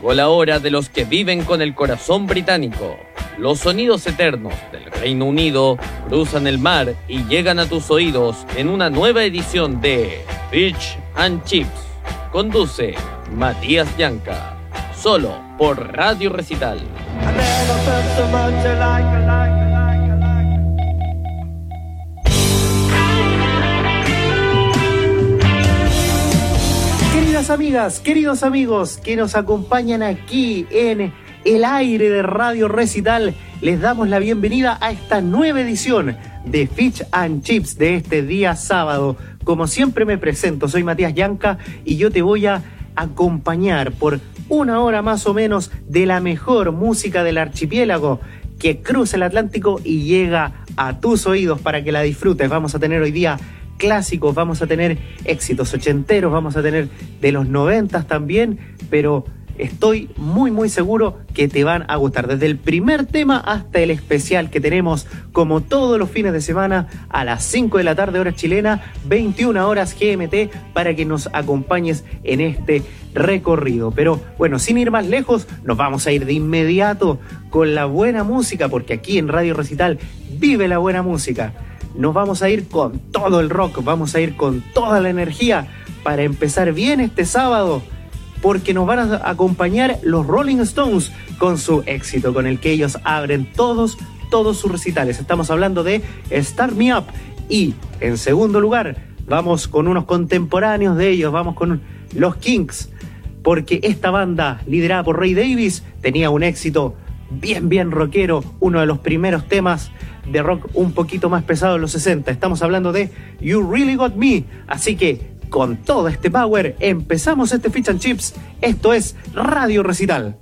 Llegó la hora de los que viven con el corazón británico. Los sonidos eternos del Reino Unido cruzan el mar y llegan a tus oídos en una nueva edición de Fish and Chips. Conduce Matías Llanca, solo por Radio Recital. Queridas amigas, queridos amigos que nos acompañan aquí en el aire de Radio Recital, les damos la bienvenida a esta nueva edición de Fish and Chips de este día sábado. Como siempre me presento, soy Matías Llanca y yo te voy a acompañar por una hora más o menos de la mejor música del archipiélago que cruza el Atlántico y llega a tus oídos para que la disfrutes. Vamos a tener hoy día clásicos, vamos a tener éxitos ochenteros, vamos a tener de los 90 también, pero estoy muy seguro que te van a gustar, desde el primer tema hasta el especial que tenemos como todos los fines de semana a las 5 de la tarde hora chilena, 21 horas GMT, para que nos acompañes en este recorrido. Pero bueno, sin ir más lejos, nos vamos a ir de inmediato con la buena música, porque aquí en Radio Recital vive la buena música. Nos vamos a ir con todo el rock, vamos a ir con toda la energía para empezar bien este sábado, porque nos van a acompañar los Rolling Stones con su éxito, con el que ellos abren todos sus recitales. Estamos hablando de Start Me Up. Y en segundo lugar, vamos con unos contemporáneos de ellos, vamos con los Kinks, porque esta banda, liderada por Ray Davies, tenía un éxito bien rockero, uno de los primeros temas de rock un poquito más pesado en los 60. Estamos hablando de You Really Got Me. Así que con todo este power empezamos este Fish and Chips. Esto es Radio Recital.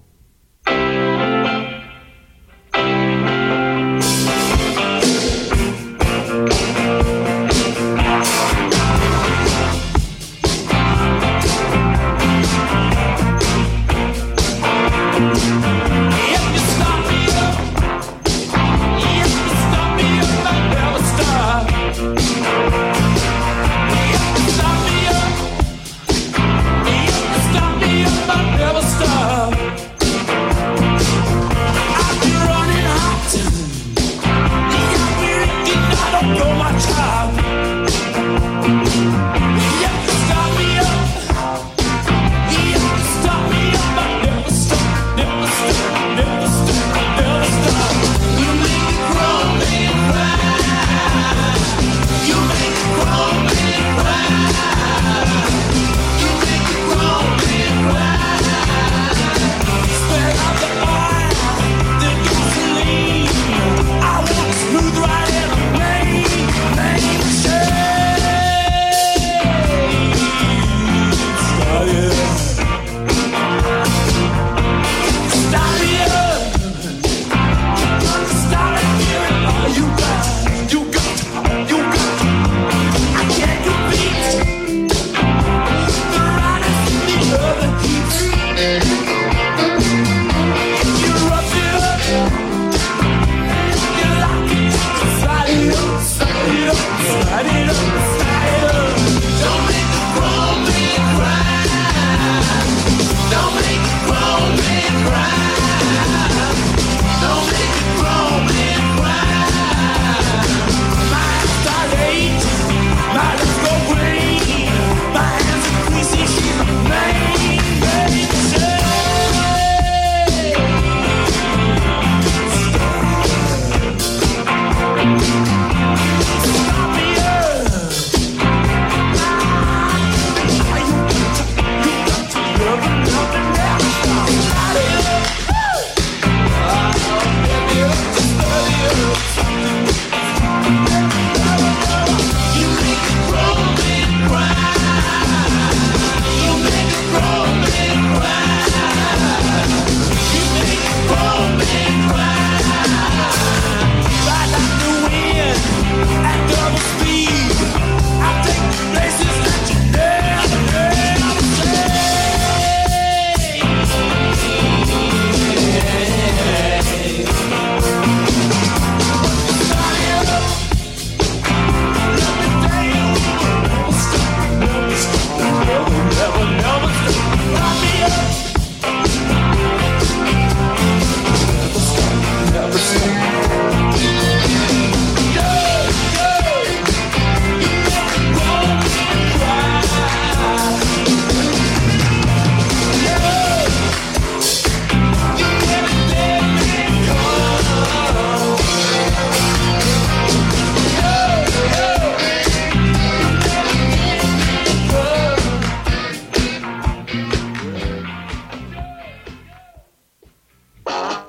Never stop.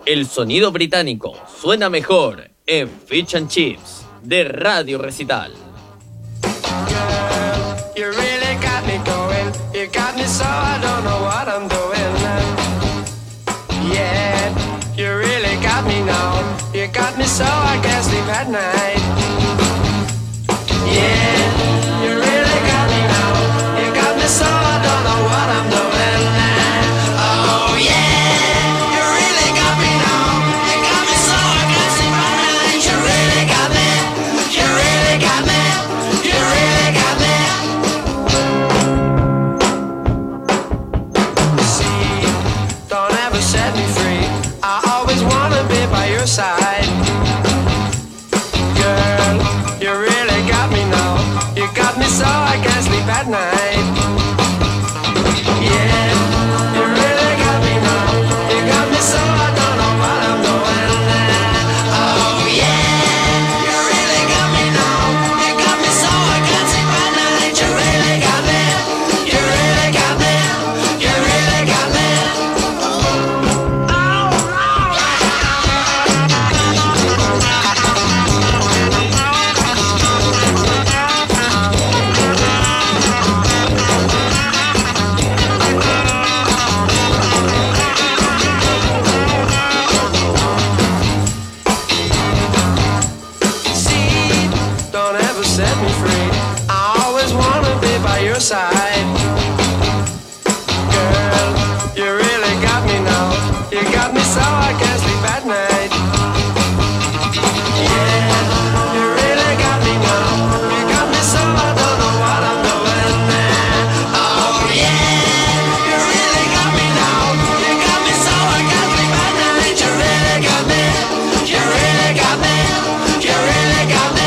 El sonido británico suena mejor en Fish and Chips de Radio Recital. You really got me going. You got me so I don't know what I'm doing. Yeah, you really got me now. You got me so I can't sleep at night. Yeah, you really got me now. You got me so I don't know what I'm doing. Oh yeah, you really got me now. You got me so I can't sleep at night. You really got me. You really got me. You really got me. See, don't ever set me free. I always wanna be by your side. Girl, you really got me now. You got me so I can't sleep at night. Yeah, you really got me now. You got me so I don't know what I'm doing. Oh yeah, you really got me now. You got me so I can't sleep at night. You really got me. You really got me. You really got me. See, don't ever set me free. I always wanna be by your side. Girl, you really got me now. You got me so I can't sleep at night. Yeah, you really got me now. You got me so I don't know what I'm doing. Oh yeah, you really got me now. You got me so I can't sleep at night. You really got me. You really got me. You really got me.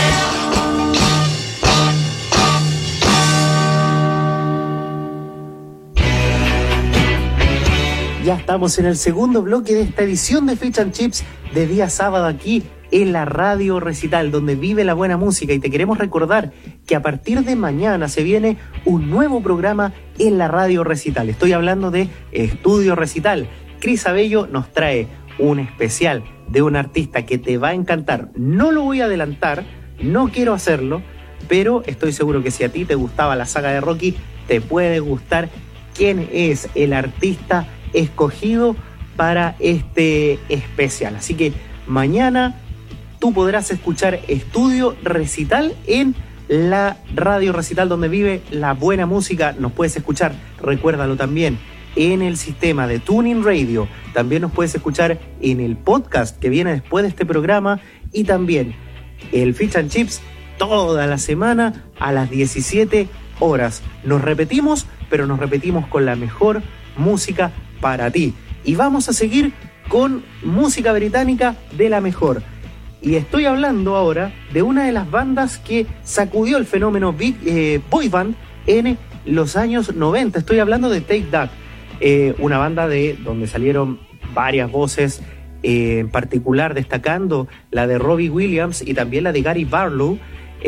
Ya estamos en el segundo bloque de esta edición de Fish and Chips de día sábado aquí en la Radio Recital, donde vive la buena música, y te queremos recordar que a partir de mañana se viene un nuevo programa en la Radio Recital. Estoy hablando de Estudio Recital. Cris Abello nos trae un especial de un artista que te va a encantar. No lo voy a adelantar, no quiero hacerlo, pero estoy seguro que si a ti te gustaba la saga de Rocky, te puede gustar quién es el artista escogido para este especial. Así que mañana tú podrás escuchar Estudio Recital en la Radio Recital, donde vive la buena música. Nos puedes escuchar, recuérdalo también, en el sistema de TuneIn Radio. También nos puedes escuchar en el podcast que viene después de este programa, y también el Fish and Chips toda la semana a las 17 horas. Nos repetimos, pero nos repetimos con la mejor música para ti. Y vamos a seguir con música británica de la mejor. Y estoy hablando ahora de una de las bandas que sacudió el fenómeno boy band en los años 90. Estoy hablando de Take That, una banda de donde salieron varias voces, en particular destacando la de Robbie Williams y también la de Gary Barlow.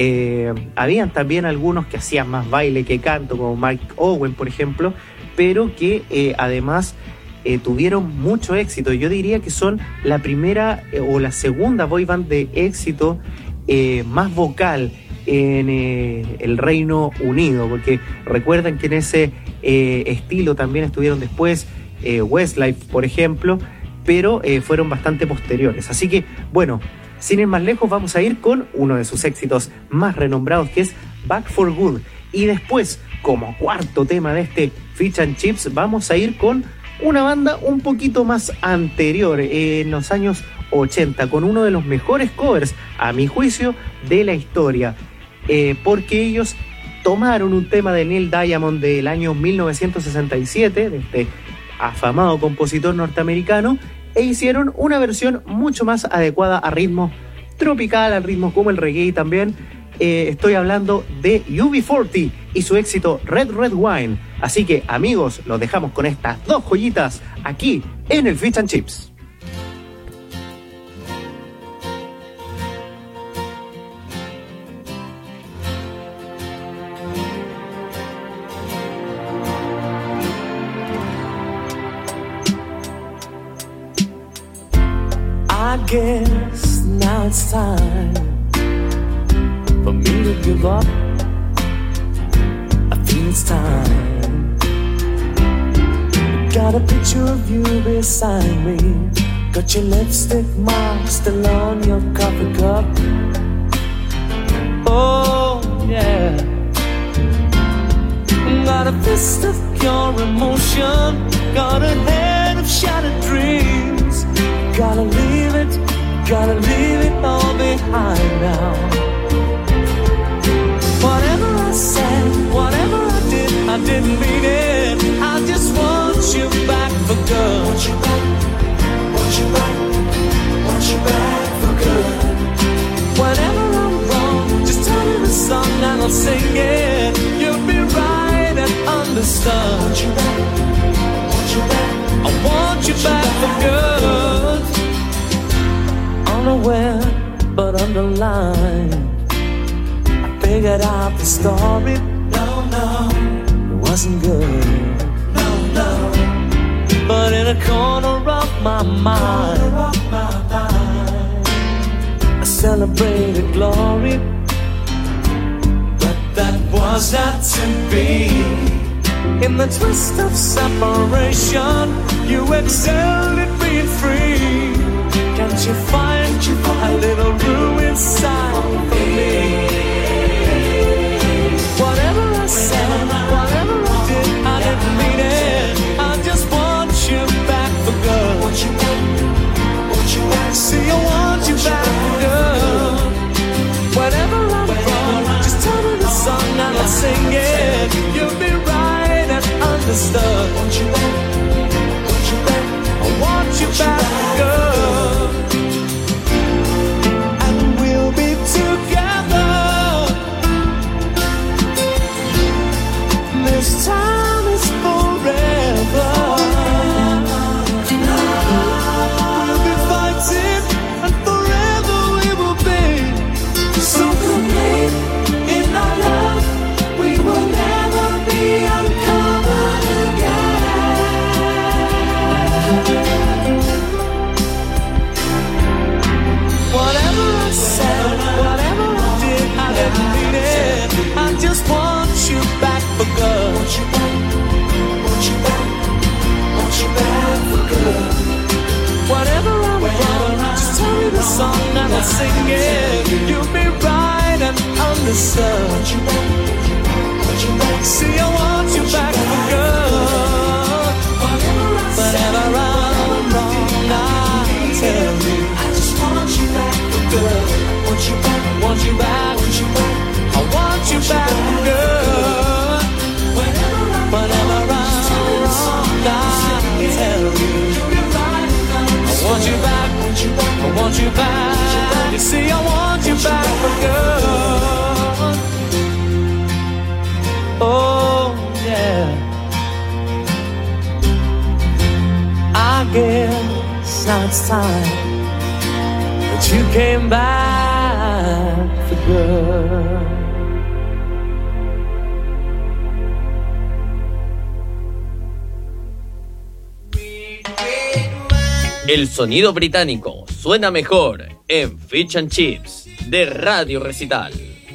Habían también algunos que hacían más baile que canto, como Mike Owen, por ejemplo, pero que además tuvieron mucho éxito. Yo diría que son la primera o la segunda boy band de éxito más vocal en el Reino Unido, porque recuerdan que en ese estilo también estuvieron después Westlife, por ejemplo, pero fueron bastante posteriores. Así que, bueno, sin ir más lejos, vamos a ir con uno de sus éxitos más renombrados, que es Back for Good. Y después, como cuarto tema de este Fish and Chips, vamos a ir con una banda un poquito más anterior, en los años 80, con uno de los mejores covers, a mi juicio, de la historia, porque ellos tomaron un tema de Neil Diamond del año 1967, de este afamado compositor norteamericano, e hicieron una versión mucho más adecuada a ritmo tropical, a ritmos como el reggae también. Estoy hablando de UB40 y su éxito Red Red Wine. Así que, amigos, los dejamos con estas dos joyitas aquí en el Fish and Chips. I guess now it's time for me to give up. I feel it's time. Got a picture of you beside me. Got your lipstick mark still on your coffee cup. Oh yeah. Got a fist of pure emotion. Got a head of shattered dreams. Gotta leave it all behind now. Whatever I said, whatever I didn't mean it. I just want you back for good. Want you back, want you back, want you back for good. Whenever I'm wrong, just tell me the song and I'll sing it. You'll be right and understood. Want you back, want you back, I want you back for good. Unaware but underlined, I figured out the story. No, it wasn't good. No, but in a corner of my mind, I celebrated glory. But that was not to be. In the twist of separation, you excelled at being free. Can't you find a little room inside for me? Whatever I said, whatever I didn't mean it. I just want you back for good. Want you back, want you back. See, I want you back for good. Whenever I'm wrong, just tell me the song and I'll sing it. You'll be right and understood. Want you back, want you back. I want you back for good. And we'll be together. This time is forever. We'll be fighting and forever we will be. So complete in our love, we will never be uncovered again. Whatever I said, whatever I didn't mean it. I just want you back for good. Want you back, want you back, want you back for good. Whatever I'm wrong, just tell me the song and I'll sing it. You'll be right and understood. Want you back, want you back. See, I want you back for good. Whatever I'm wrong, I'll tell you. I just want you back for good. Want you back, want you back, want you back. I want you back for good. Whenever I'm wrong, I'll tell you. I want you back, I want you back. You see, I want you back for good. Oh, yeah. I guess now it's time that you came back for good. El sonido británico suena mejor en Fish and Chips de Radio Recital.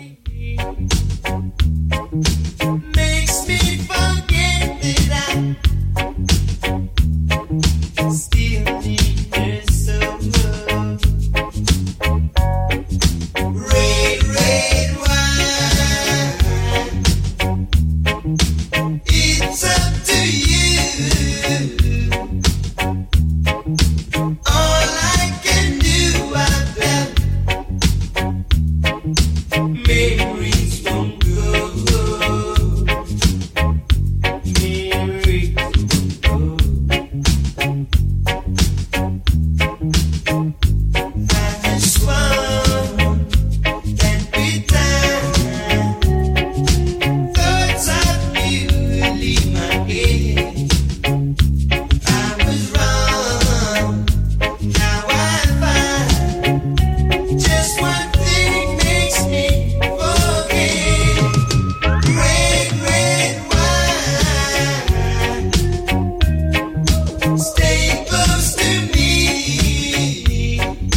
Makes me forget that I still need her so much. Red wine, it's up to you. All I can do, I've left memories from good. Memories from good. I just want that good time. Thoughts of you leave my head. I was wrong. Now I find just one thing makes me forget. Red wine, stay close to me.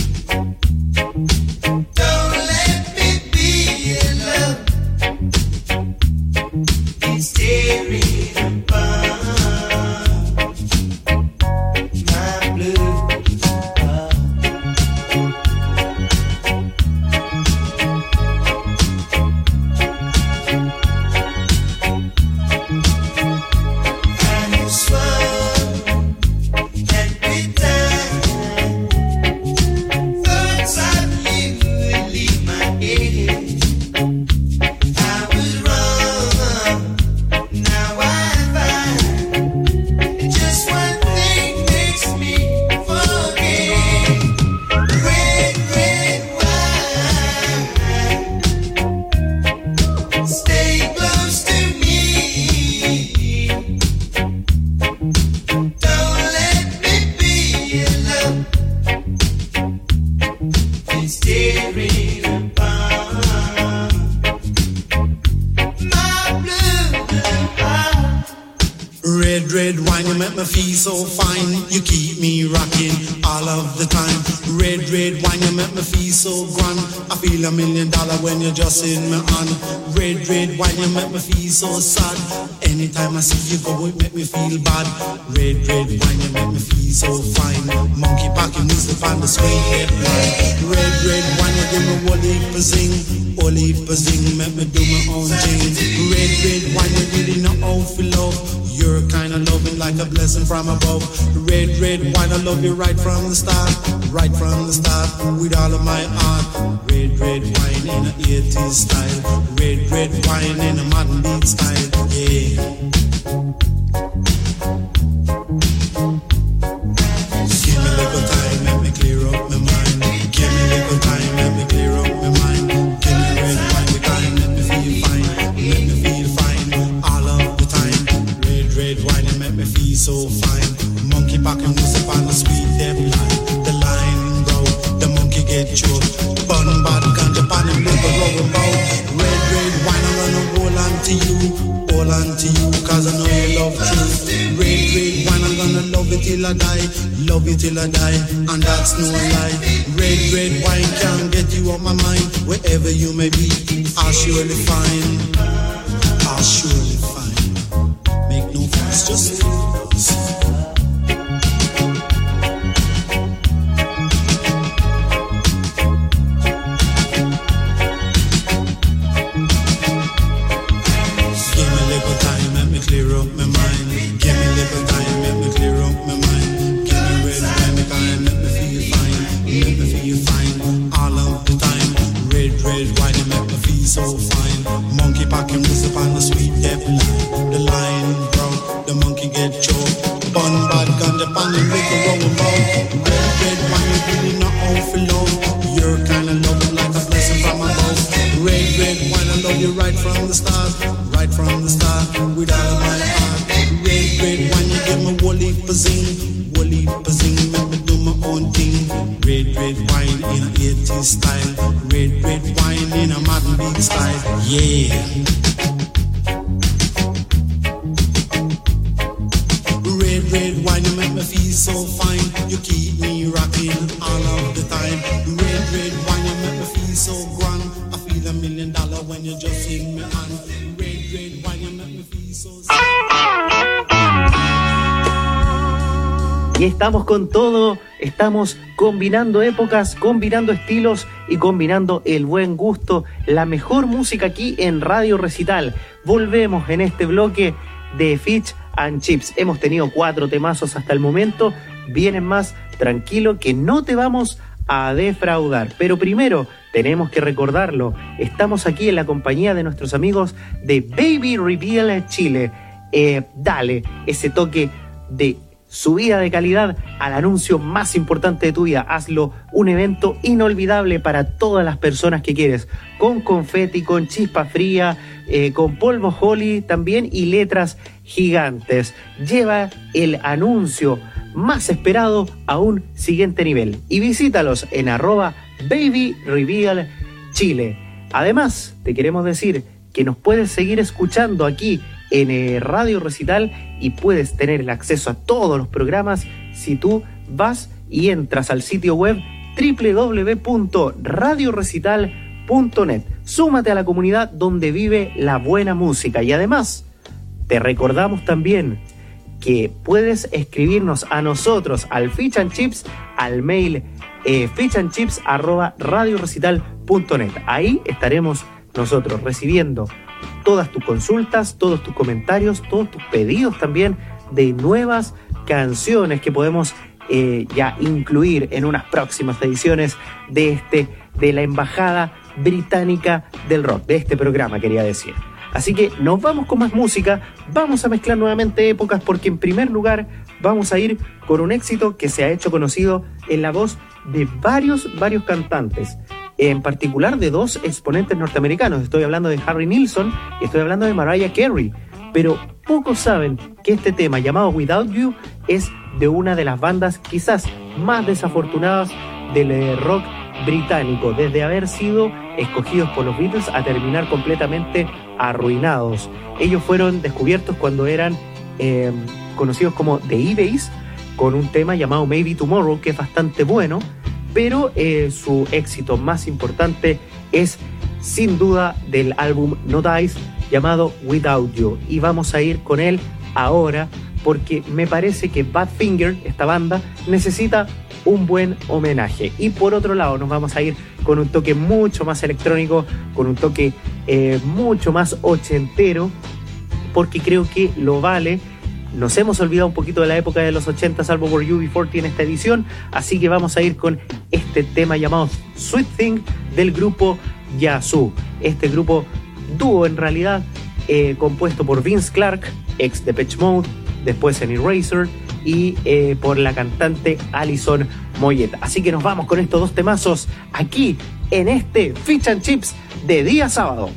so fine. You keep me rocking all of the time. Red, red wine, you make me feel so grand. I feel $1 million when you're just in my hand. Red, red wine, you make me feel so sad. Anytime I see you go, it make me feel bad. Red, red wine, you make me feel so fine. Monkey packing music on the sweet hip line. Red, red wine, you give me whole heap of zing. Whole heap of zing, make me do my own thing. Red, red wine, you really know how to love. You're kind of loving like a blessing from above. Red, red wine, I love you right from the start. Right from the start, with all of my heart. Red, red wine in an 80s style. Red, red wine in a modern beat style. Yeah. Give me a little time, let me clear up my mind. Give me a little time, let me clear up my mind. Give me red wine, the time, let me feel fine. Let me feel fine all of the time. Red wine, you make me feel so fine. Monkey packing music on the sweet dead line. The line, bro, the monkey get choked. Bun bad ganja pan and live a rubber bow. Red, red wine, I'm gonna hold on to you. Hold on to you, cause I know you love truth. Red, red wine, I'm gonna love it till I die. Love you till I die, and that's no lie. Red, red wine can't get you off my mind. Wherever you may be, I'll surely find. I'll surely find. Make no fuss, just focus. Give me a little time, let me clear up my mind. Give me a little time, let me clear up my mind. Give me red wine, time, let me feel fine. Let me feel fine all of the time. Red, red wine, you make me feel so fine. Monkey packing music on the sweet death line. The line broke, the monkey get choked. Bun bad ganja pan and make a roll about. Red, red wine, you really not all for love. You're kinda loving like a blessing from above. Red, red wine, I love you right from the start. Right from the start, with all of my heart. Red, red wine, you give me whole heap of zing. Whole heap of zing, make me do my own thing. Red, red wine in a 80s style. Red, red wine in a modern beat style. Yeah. Red, red wine, you make me feel so fine. You keep me rocking all of the time. Red, red wine, you make me feel so grand. I feel $1 million when you just in me hand. Red, red wine, you make me feel so. Y estamos con todo, estamos combinando épocas, combinando estilos y combinando el buen gusto, la mejor música aquí en Radio Recital. Volvemos en este bloque de Fish and Chips. Hemos tenido 4 temazos hasta el momento, vienen más, tranquilo que no te vamos a defraudar. Pero primero tenemos que recordarlo, estamos aquí en la compañía de nuestros amigos de Baby Reveal Chile. Dale ese toque de subida de calidad al anuncio más importante de tu vida. Hazlo un evento inolvidable para todas las personas que quieres, con confeti, con chispa fría, con polvo Holly también y letras gigantes. Lleva el anuncio más esperado a un siguiente nivel y visítalos en @BabyRevealChile. Además, te queremos decir que nos puedes seguir escuchando aquí en Radio Recital y puedes tener el acceso a todos los programas si tú vas y entras al sitio web www.radiorecital.net. Súmate a la comunidad donde vive la buena música y además te recordamos también que puedes escribirnos a nosotros al Fish and Chips al mail fishandchips@radiorecital.net. Ahí estaremos nosotros recibiendo todas tus consultas, todos tus comentarios, todos tus pedidos también de nuevas canciones que podemos ya incluir en unas próximas ediciones de la Embajada Británica del Rock, de este programa, quería decir. Así que nos vamos con más música, vamos a mezclar nuevamente épocas porque en primer lugar vamos a ir con un éxito que se ha hecho conocido en la voz de varios cantantes. En particular de 2 exponentes norteamericanos. Estoy hablando de Harry Nilsson y estoy hablando de Mariah Carey. Pero pocos saben que este tema llamado Without You es de una de las bandas quizás más desafortunadas del rock británico, desde haber sido escogidos por los Beatles a terminar completamente arruinados. Ellos fueron descubiertos cuando eran conocidos como The eBays, con un tema llamado Maybe Tomorrow, que es bastante bueno, pero su éxito más importante es sin duda del álbum No Dice, llamado Without You, y vamos a ir con él ahora porque me parece que Badfinger, esta banda, necesita un buen homenaje. Y por otro lado nos vamos a ir con un toque mucho más electrónico, con un toque mucho más ochentero, porque creo que lo vale. Nos hemos olvidado un poquito de la época de los 80, salvo por UB40 en esta edición, así que vamos a ir con este tema llamado Sweet Thing del grupo Yazoo. Este grupo dúo en realidad, compuesto por Vince Clarke, ex Depeche Mode, después en Eraser, y por la cantante Alison Moyet. Así que nos vamos con estos dos temazos aquí en este Fish and Chips de día sábado.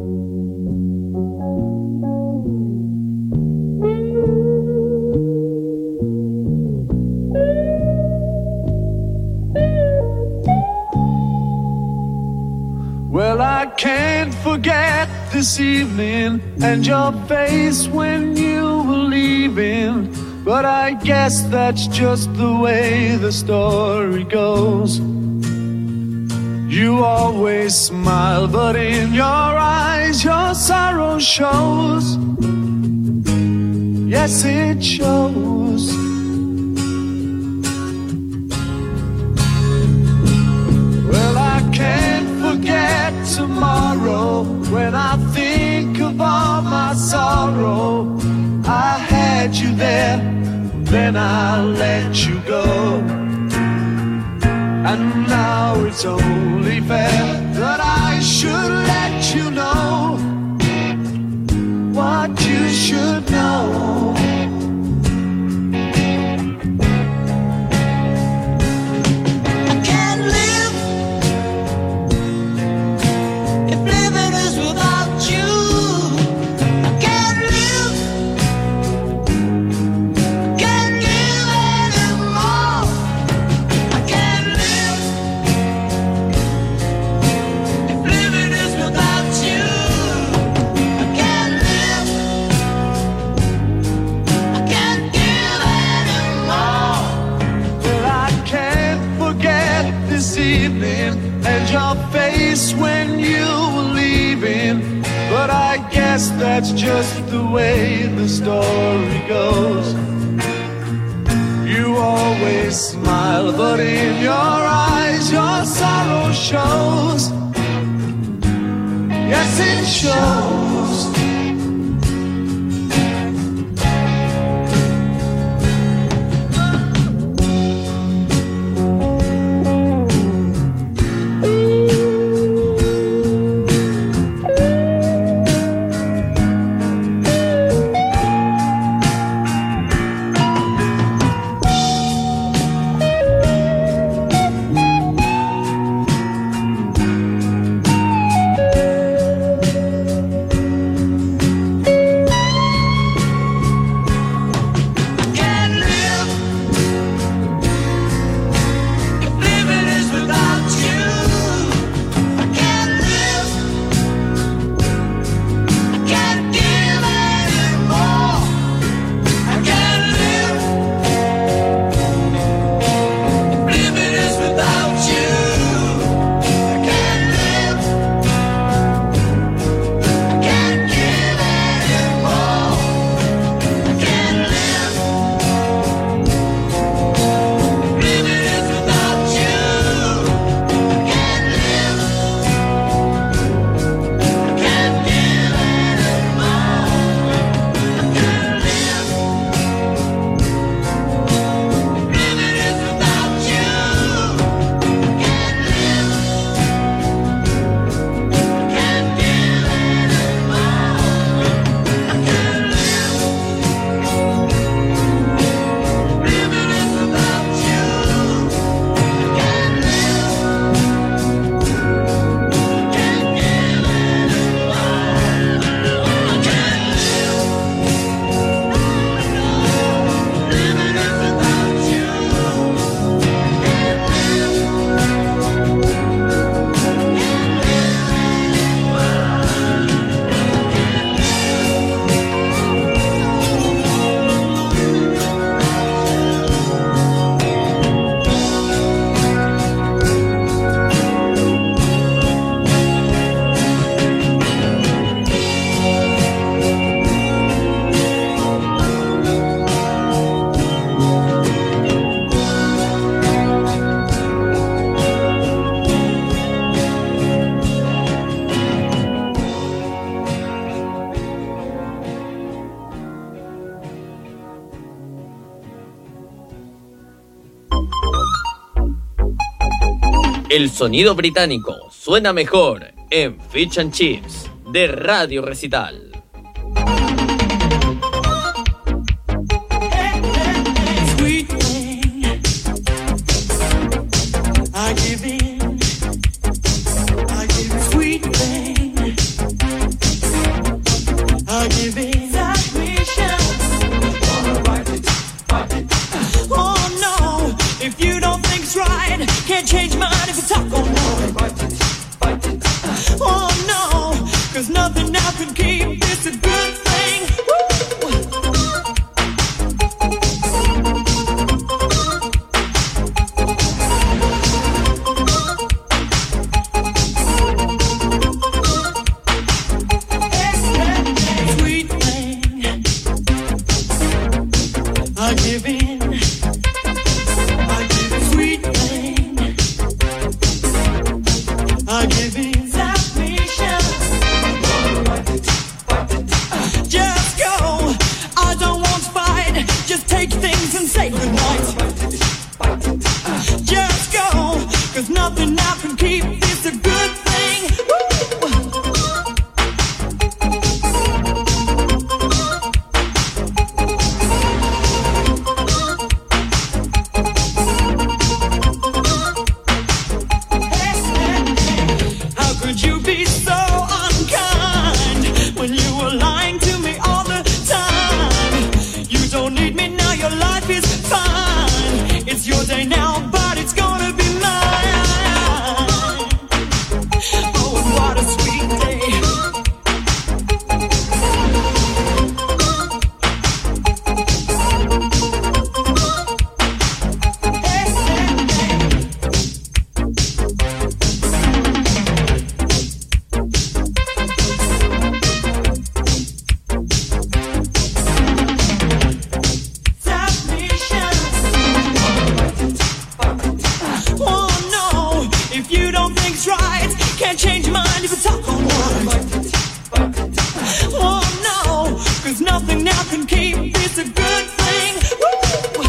Well, I can't forget this evening and your face when you were leaving, but I guess that's just the way the story goes. You always smile, but in your eyes your sorrow shows. Yes, it shows. Well, I can't forget tomorrow when I think of all my sorrow. I had you there, then I let you go. And now it's only fair that I should let you know what you should know. I can't live if living is without you. I can't live, I can't give anymore. I can't live if living is without you. I can't live, I can't give anymore. Well, I can't forget this evening and your face when you were leaving, but I guess that's just the way the story goes. You always smile, but in your eyes your sorrow shows. Yes, it shows. El sonido británico suena mejor en Fish and Chips de Radio Recital. Sweet thing, I give in. I give in. Sweet thing, I give in. Submission. Oh no, if you don't think's right, can't change mine if you talk. Oh no, oh no, 'cause nothing now can keep this a good thing. Woo! Sweet thing, I give in. I give in. Sweet thing, I give in. Submission. Just go. I don't want to fight. Just take things and say goodnight. Just go, 'cause nothing now can keep this a good thing. Woo! How could you be so unkind when you were lying to me all the time? You don't need me now, your life is fine. It's your day now, but it's gonna be mine. Oh, what a sweet day. Submission. Oh no, if you don't think's right, can't change your mind if you talk on one. Oh no, 'cause nothing now can keep this a good thing. Woo!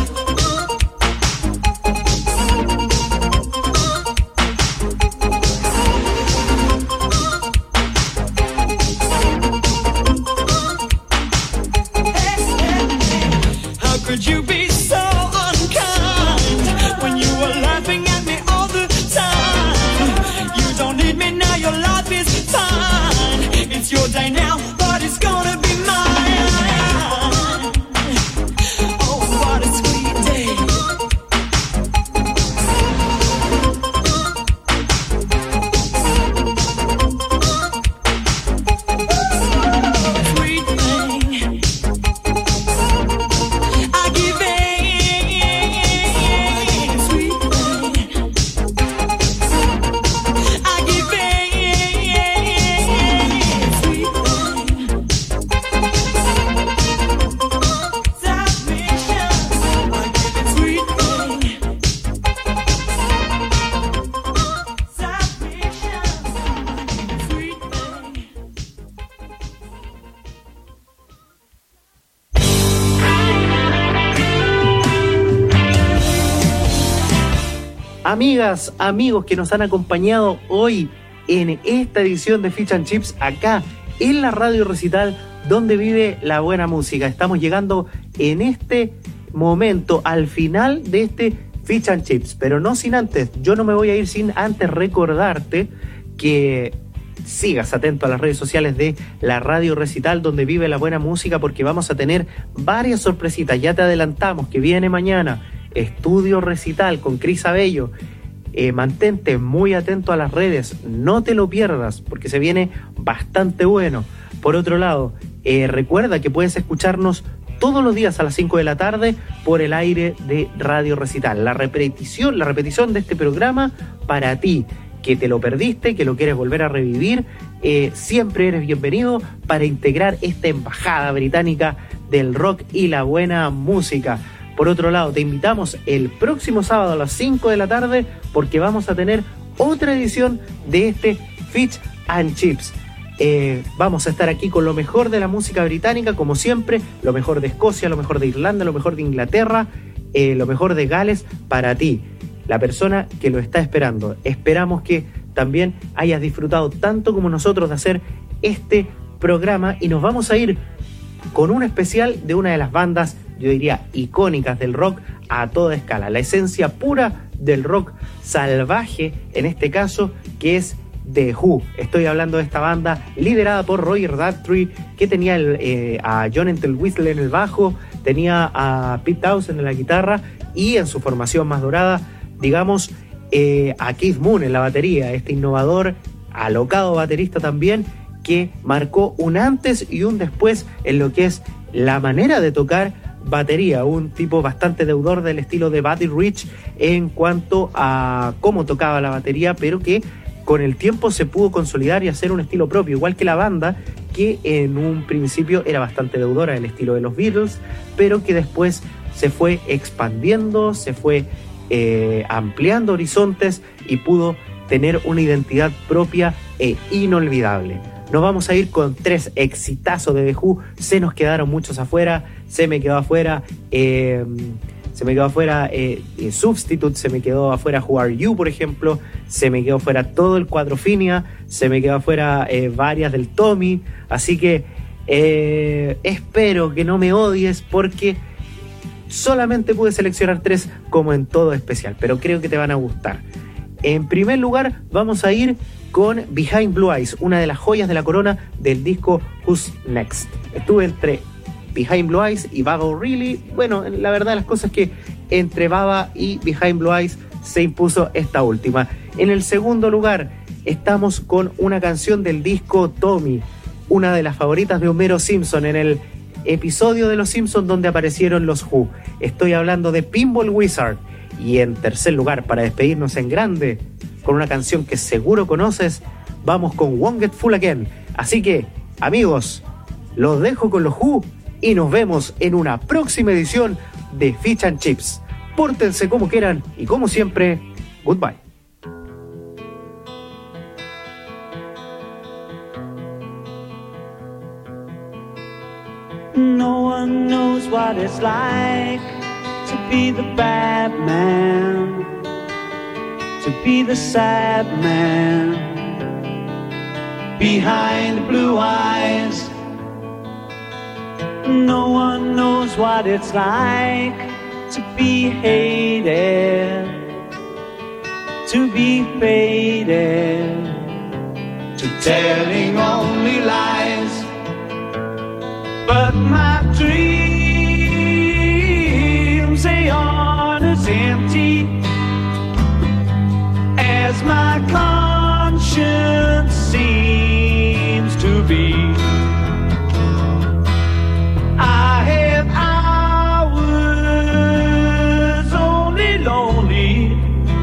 How could you be so unkind when you were laughing at me all the time? You don't need me now, your life is fine. It's your day now, but it's gonna be mine. Oh, what a sweet day. Sweet thing, I give in. Sweet thing, I give in. Sweet thing, submission. I give in. Sweet thing, submission. I give in. Sweet thing. Amigas, amigos que nos han acompañado hoy en esta edición de Fish and Chips acá en la Radio Recital donde vive la buena música. Estamos llegando en este momento al final de este Fish and Chips, pero no sin antes, yo no me voy a ir sin antes recordarte que sigas atento a las redes sociales de la Radio Recital donde vive la buena música porque vamos a tener varias sorpresitas. Ya te adelantamos que viene mañana Estudio Recital con Cris Abello. Mantente muy atento a las redes, no te lo pierdas porque se viene bastante bueno. Por otro lado, recuerda que puedes escucharnos todos los días a las 5 de la tarde por el aire de Radio Recital. La repetición de este programa para ti que te lo perdiste, que lo quieres volver a revivir, siempre eres bienvenido para integrar esta embajada británica del rock y la buena música. Por otro lado, te invitamos el próximo sábado a las 5 de la tarde porque vamos a tener otra edición de este Fish and Chips. Vamos a estar aquí con lo mejor de la música británica, como siempre, lo mejor de Escocia, lo mejor de Irlanda, lo mejor de Inglaterra, lo mejor de Gales para ti. la persona que lo está esperando. Esperamos que también hayas disfrutado tanto como nosotros de hacer este programa, y nos vamos a ir con un especial de una de las bandas, yo diría, icónicas del rock a toda escala, la esencia pura del rock salvaje, en este caso, que es The Who. Estoy hablando de esta banda liderada por Roger Daltrey, que tenía a John Entwistle en el bajo, tenía a Pete Townshend en la guitarra, y en su formación más dorada, digamos, a Keith Moon en la batería, este innovador, alocado baterista también, que marcó un antes y un después en lo que es la manera de tocar batería, un tipo bastante deudor del estilo de Buddy Rich en cuanto a cómo tocaba la batería, pero que con el tiempo se pudo consolidar y hacer un estilo propio, igual que la banda, que en un principio era bastante deudora del estilo de los Beatles, pero que después se fue expandiendo, se fue ampliando horizontes y pudo tener una identidad propia e inolvidable. Nos vamos a ir con 3 exitazos de The Who. Se nos quedaron muchos afuera. Se me quedó afuera Substitute, se me quedó afuera Who Are You, por ejemplo. Se me quedó afuera todo el Quadrophenia. Se me quedó afuera varias del Tommy. Así que espero que no me odies, porque solamente pude seleccionar 3 como en todo especial, pero creo que te van a gustar. En primer lugar, vamos a ir con Behind Blue Eyes, una de las joyas de la corona del disco Who's Next. Estuve entre Behind Blue Eyes y Baba O'Reilly. Bueno, la verdad las cosas es que entre Baba y Behind Blue Eyes se impuso esta última. En el segundo lugar, estamos con una canción del disco Tommy, una de las favoritas de Homero Simpson en el episodio de Los Simpsons donde aparecieron los Who. Estoy hablando de Pinball Wizard. Y en tercer lugar, para despedirnos en grande, con una canción que seguro conoces, vamos con Won't Get Full Again. Así que, amigos, los dejo con los Who y nos vemos en una próxima edición de Fish and Chips. Pórtense como quieran y como siempre, goodbye. No one knows what it's like to be the bad man, to be the sad man behind blue eyes. No one knows what it's like to be hated, to be faded, to telling only lies. But my dreams, they aren't as empty as my conscience seems to be. I have hours only lonely.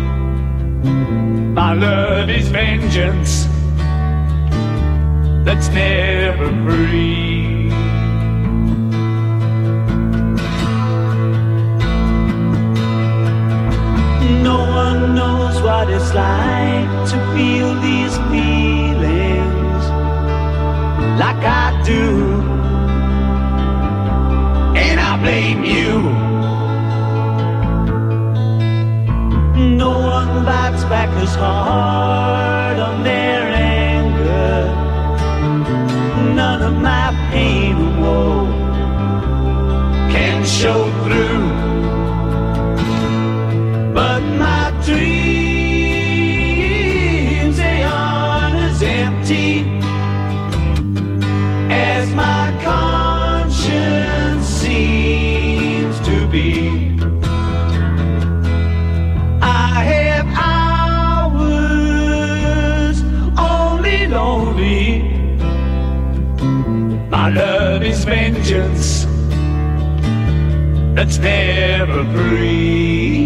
My love is vengeance that's never free. No one knows what it's like to feel these feelings like I do, and I blame you. No one bites back as hard on their anger. None of my pain or woe can show through. But my dreams, they aren't as empty as my conscience seems to be. I have hours only lonely. My love is vengeance that's never free.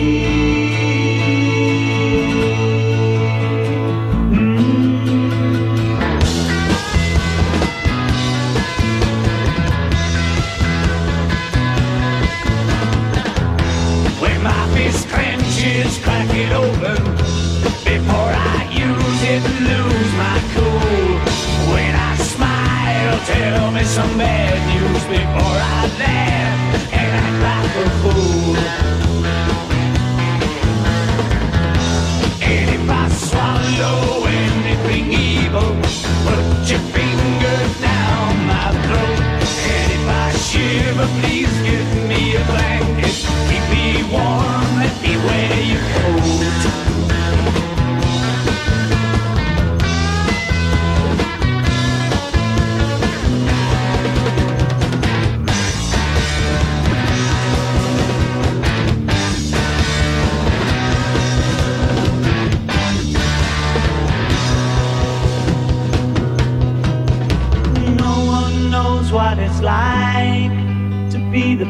Crack it open before I use it, lose my cool. When I smile, tell me some bad news before I laugh and act like a fool.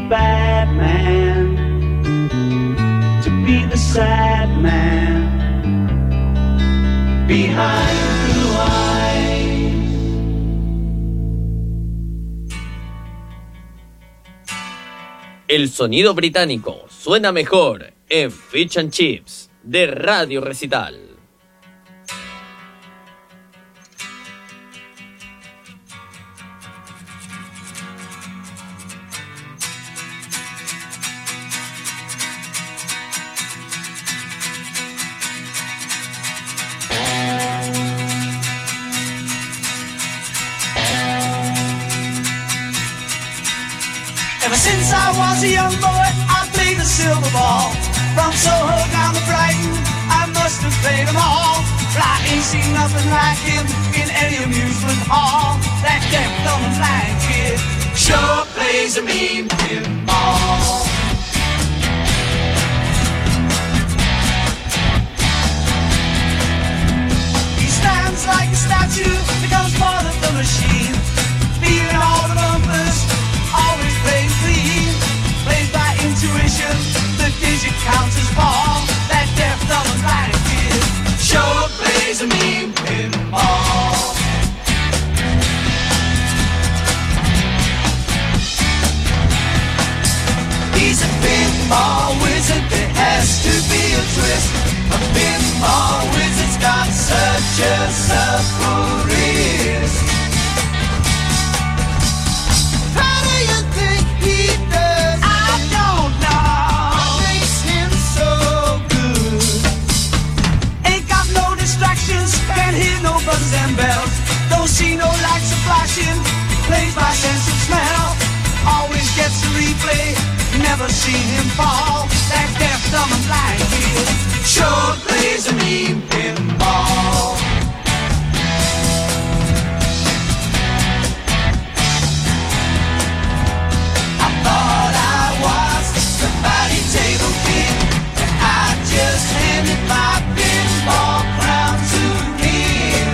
bad man, to be the sad man behind blue eyes. El sonido británico suena mejor en Fish and Chips de Radio Recital. Ever since I was a young boy, I played the silver ball. From Soho down to Brighton, I must have played them all. But I ain't seen nothing like him in any amusement hall. That deaf, dumb, and blind kid sure plays a mean pinball. He stands like a statue, becomes part of the machine, feeling all the bumpers, always playing clean. Plays by intuition, the digit counts as ball. That deaf, dumb, and blind kid sure plays a mean pinball. He's a pinball wizard, there has to be a twist. A pinball wizard's got such a supple wrist. How do you think he does? I don't know. What makes him so good? Ain't got no distractions, can't hear no buzzers and bells. Don't see no lights are flashing, plays by sense of smell. Always gets a replay, never seen him fall. That deaf, dumb, and blind kid sure plays a mean pinball. I thought I was the body table king, and I just handed my pinball crown to him.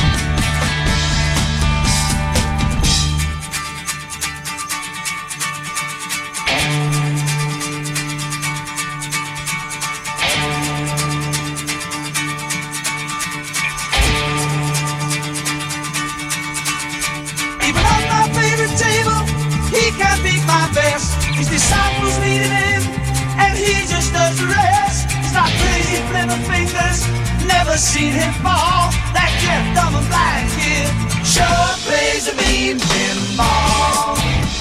Even on my favorite table, he can't beat my best. His disciples needed him, and he just does the rest. He's not crazy, flipping fingers, never seen him fall. That deaf, dumb, and blind kid sure plays a mean pinball.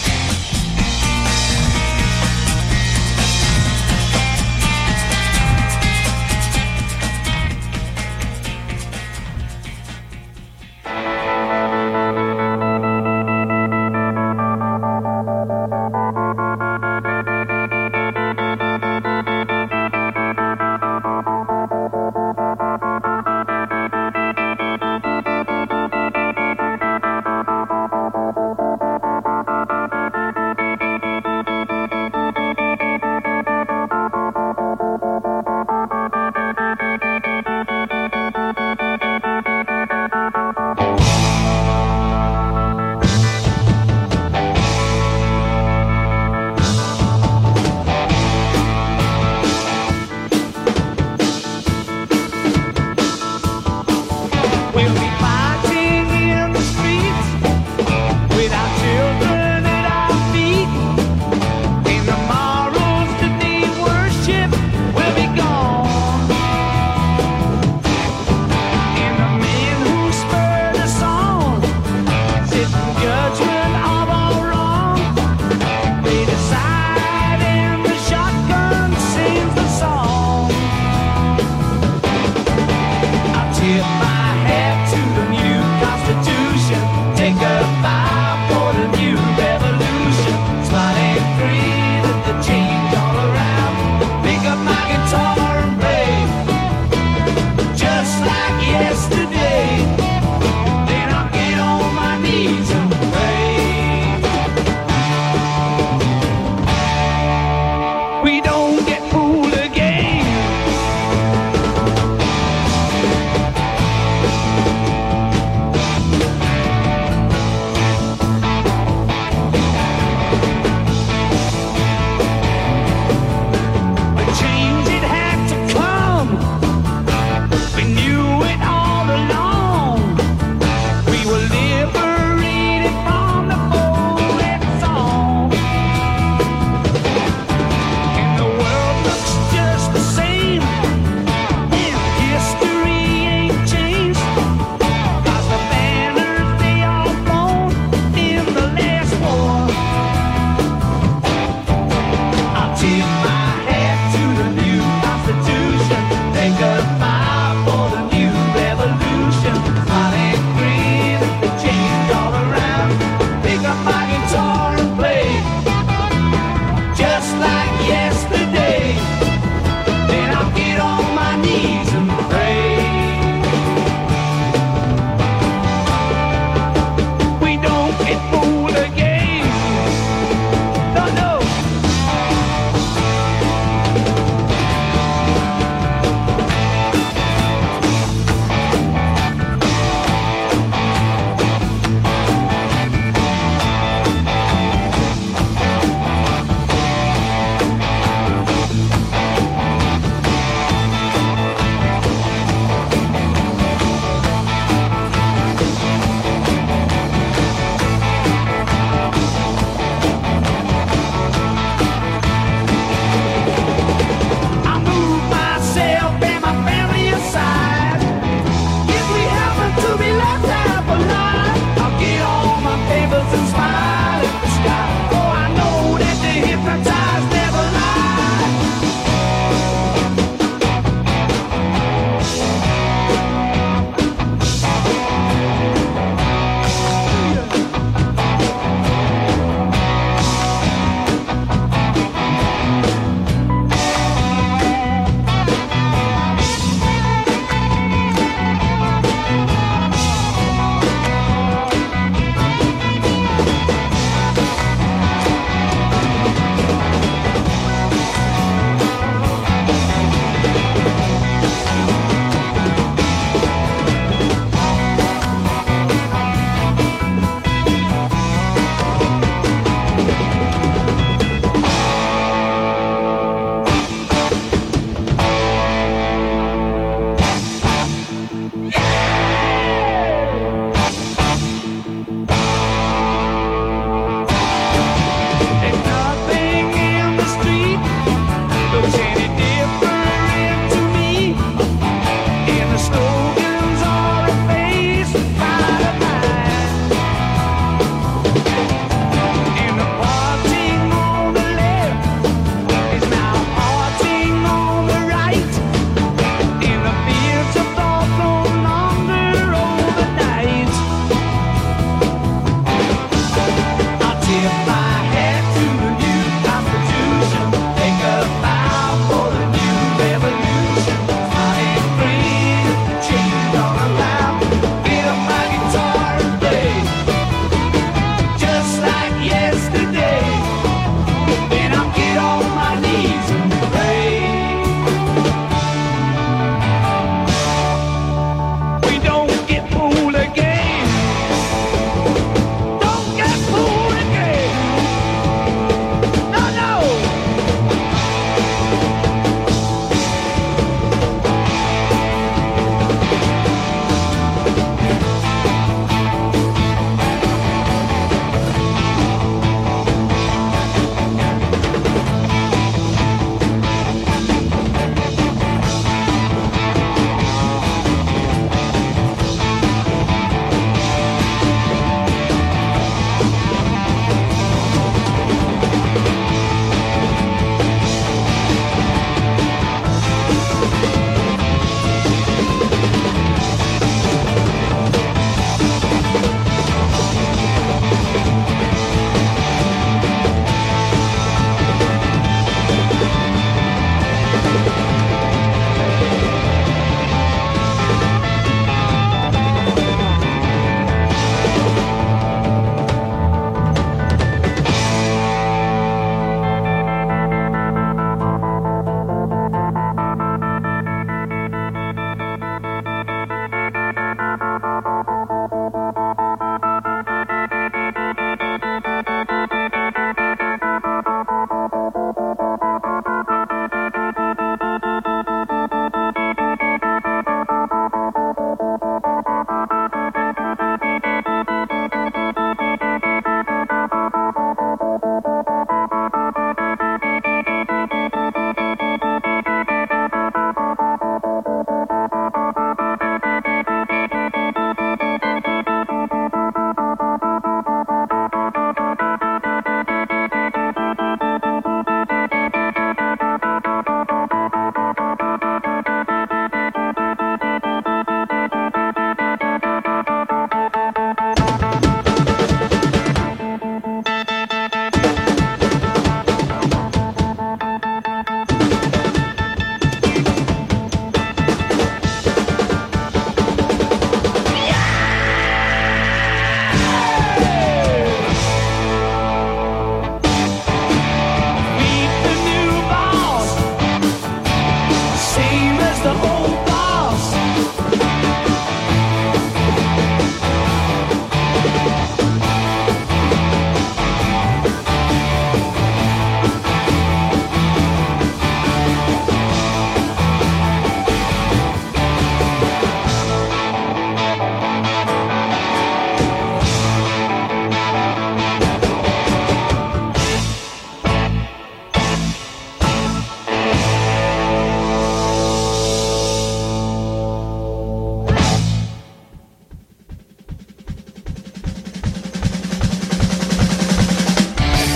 We'll be fighting in the streets with our children at our feet. And tomorrow's the day worship will be gone. And the men who spurred us on sit in judgment of all wrong. They decide and the shotgun sings the song. I'll tip my hat to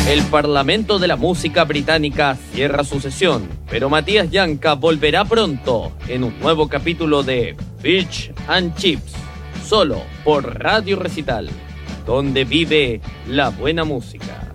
El Parlamento de la Música Británica cierra su sesión, pero Matías Yanca volverá pronto en un nuevo capítulo de Fish and Chips, solo por Radio Recital, donde vive la buena música.